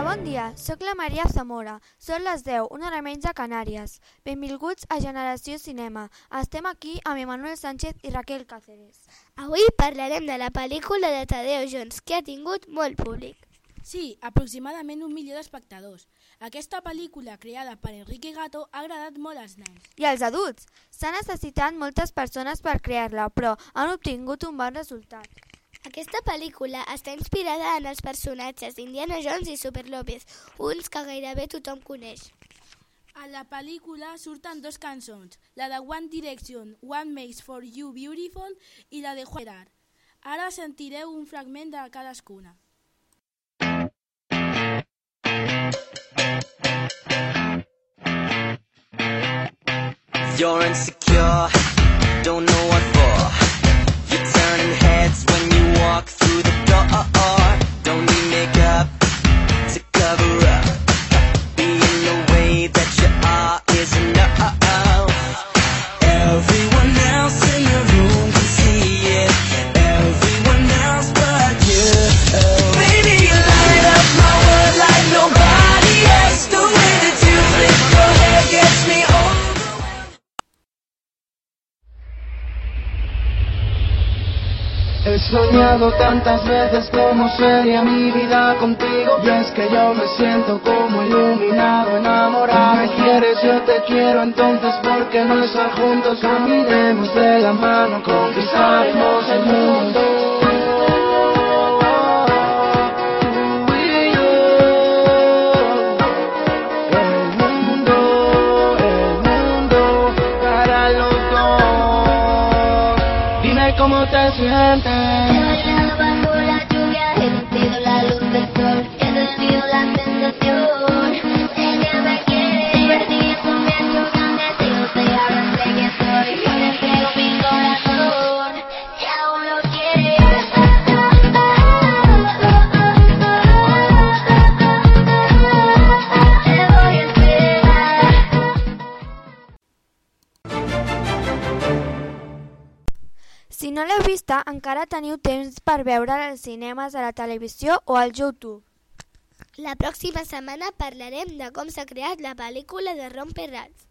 Bon dia, sóc la Maria Zamora. Són les 10, una hora menys a Canàries. Benvinguts a Generació Cinema. Estem aquí amb Emmanuel Sánchez i Raquel Cáceres. Avui parlarem de la pel·lícula de Tadeu Jones, que ha tingut molt públic. Sí, aproximadament 1 milió d'espectadors. Aquesta pel·lícula, creada per Enrique Gato, ha agradat molt als nens. I als adults. S'han necessitat moltes persones per crear-la, però han obtingut un bon resultat. Aquesta pel·lícula està inspirada en els personatges d'Indiana Jones i Super López, uns que gairebé tothom coneix. A la pel·lícula surten 2 cançons, la de One Direction, What Makes For You Beautiful, i la de Juan Gerard. Ara sentireu un fragment de cadascuna. You're insecure, don't know what for. You're turning heads when you walk through the door. Don't need makeup to cover up. Being the way that you are is enough. Everyone else in the room can see it. Everyone else but you. Baby, you light up my world like nobody else. The way that you flip your hair gets me over. He soñado tantas veces cómo sería mi vida contigo. Y es que yo me siento como iluminado, enamorado. Me quieres, yo te quiero, entonces ¿por qué no estar juntos? Caminemos de la mano, conquistaremos el mundo. Tú y yo. El mundo para los dos. Dime cómo te sientes. Bajo la lluvia he sentido la luz del sol, he sentido la sensación. Ella me quiere divertir, comienzo tan deseosa y ahora sé que soy. Yo le entrego mi corazón y aún lo quiere. Te voy a esperar. Si no l'heu vista, encara teniu temps per veure'l als cinemes, a la televisió o al YouTube. La pròxima setmana parlarem de com s'ha creat la pel·lícula de Romper Rats.